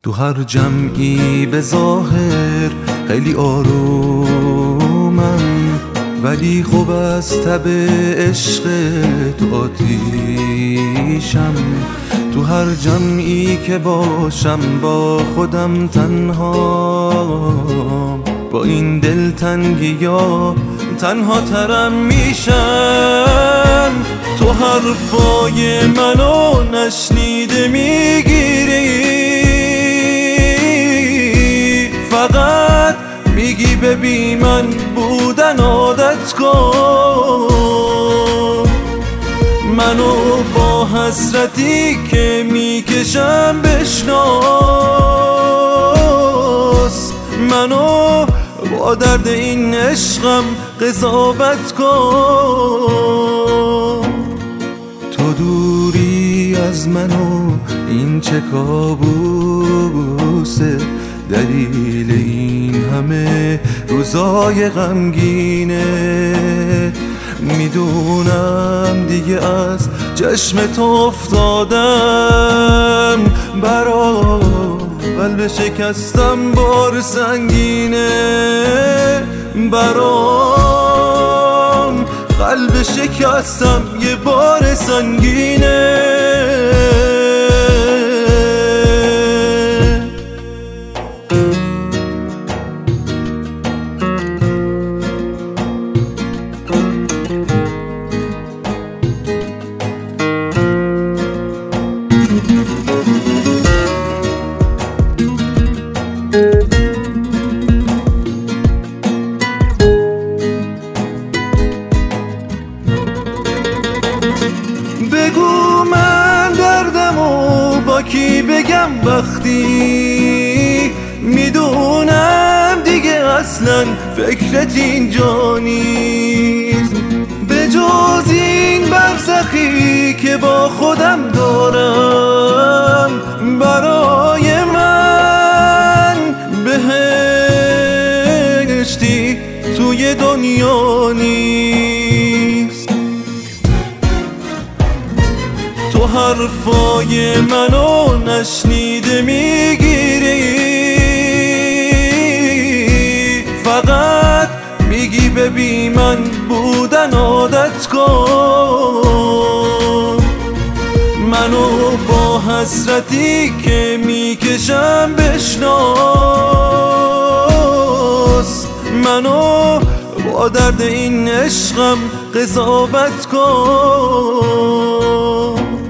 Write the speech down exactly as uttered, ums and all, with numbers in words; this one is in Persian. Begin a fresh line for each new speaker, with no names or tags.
تو هر جمعی به ظاهر خیلی آرومم، ولی خوب از تب عشق تو آتیشم. تو هر جمعی که باشم با خودم تنها، با این دلتنگی ها تنها ترم میشم. تو حرفای منو نشنیده میگیری، فقط میگی ببین من بودن عادت کن. منو با حسرتی که میکشم بشناس، منو با درد این عشقم قضاوت کن. تو دوری از منو این چه کابوسه، دلیل این همه روزای غمگینه. میدونم دیگه از چشم تو افتادم، برا قلب شکستم بار سنگینه. برام قلب شکستم یه بار سنگینه. بگو من دردمو با کی بگم وقتی میدونم دیگه اصلا فکرت اینجا نیست. به جز این برزخی که با خودم دارم، برای من بهشتی توی دنیا نیست. تو حرفای منو نشنیده میگیری، فقط میگی ببین من بودن عادت کن. منو با حسرتی که میکشم بشناس، منو با درد این عشقم قضاوت کن.